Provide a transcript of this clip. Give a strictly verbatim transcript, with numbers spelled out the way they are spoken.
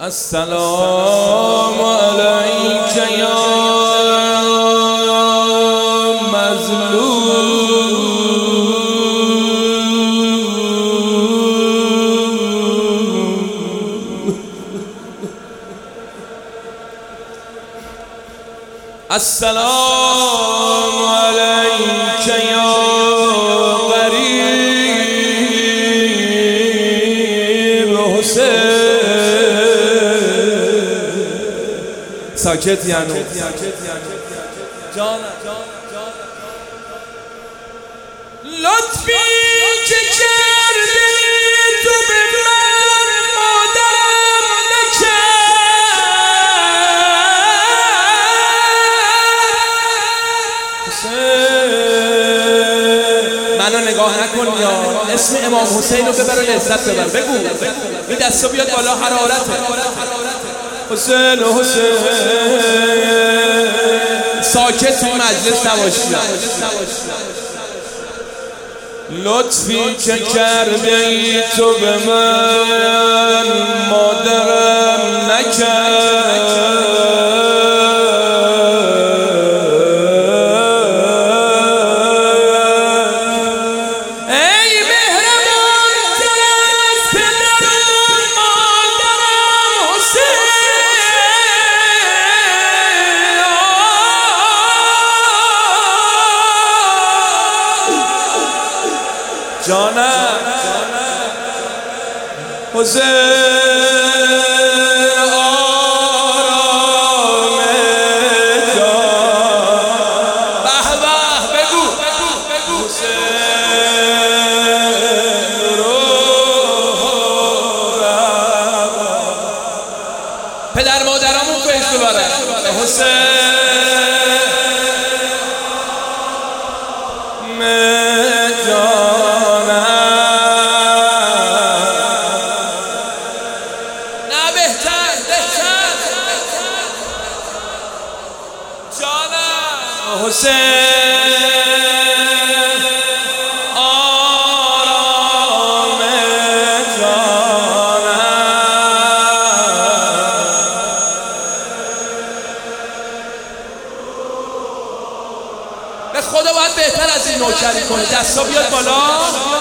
السلام علیک یا مظلوم. السلام علیک یا غریب حسین. ساکت یعنی جانم لطفی که کردی تو به من مادرم نکرد. منو نگاه نکن یا اسم امام حسین رو ببر و لذت ببر. بگو این دستو بیاد بالا، حرارته. حسین حسین ساکت توی مجلس نباشی. لطفی که کرده ای تو به من مادرم نکرد. جانم حسین آرام جان. به به بگو حسین روح روا. پدر مادرامون فیض ببرن. حسین حسین آرام جانم. به خدا باید بهتر از این نوکری کنی. دستا بیاد بالا.